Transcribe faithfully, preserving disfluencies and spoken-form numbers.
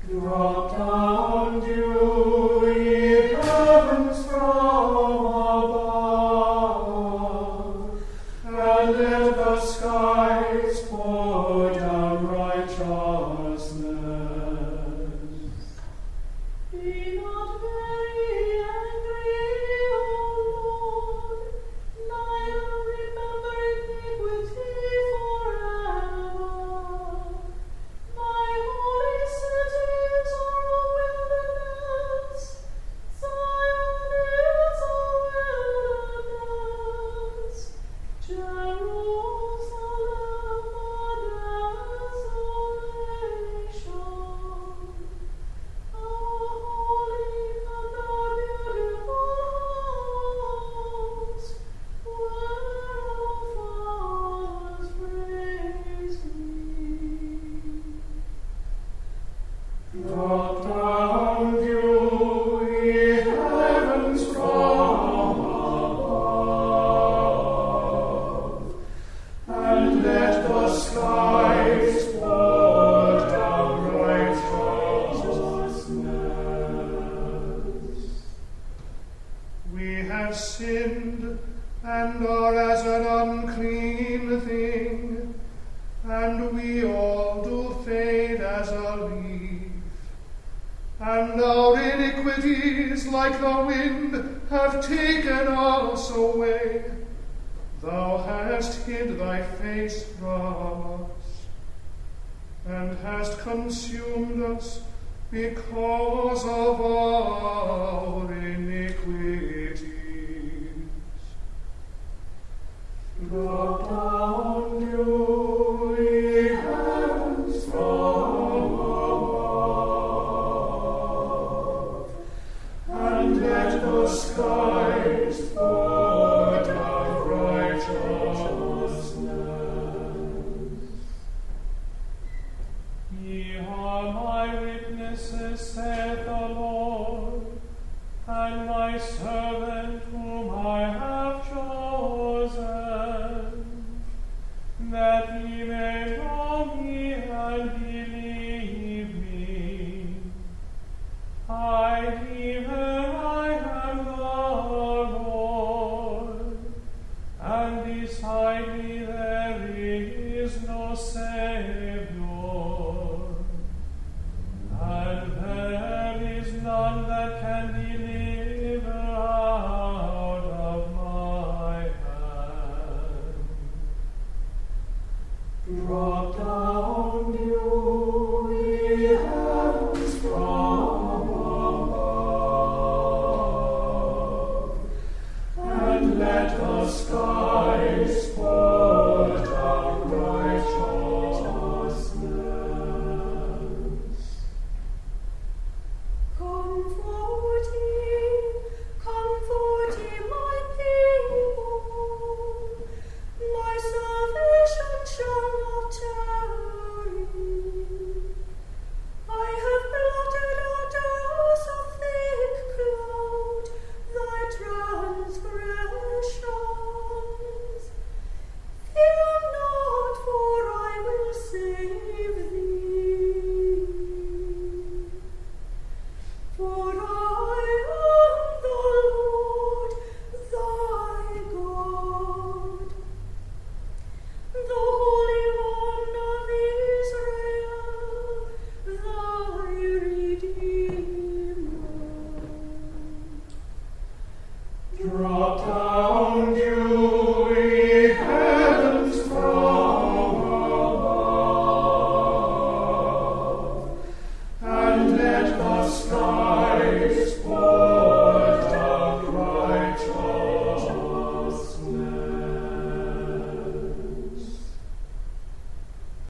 Drop down dewy heavens from above, and let the skies pour down righteousness. Be not very angry, O Lord, neither remember iniquity forever. Thy holy cities are a wilderness, Zion is a wilderness, Jerusalem a desolation. Our holy and our beautiful house, where our fathers praised thee. Drop down dewy heavens from above, and let the skies pour down righteousness. We have sinned and are as an unclean thing, and we all do fade as a leaf. And our iniquities, like the wind, have taken us away. Thou hast hid thy face from us, and hast consumed us because of our iniquities. Drop down dewy heavens from above, and let the skies pour down righteousness. Ye are my witnesses, saith the Lord, and my servant whom I have chosen, that ye may know me and believe me. I, even I am the Lord, and beside me there is no Savior, and there is none that can deliver out of my hand. Drop down dewy heavens from above, and let the skies pour down righteousness. Comfort ye, comfort ye, my people. My salvation shall not tarry. I have blotted out as a thick cloud thy transgressions. Fear not, for I will save thee. For I am the Lord thy God, the Holy One of Israel, thy Redeemer. Drop down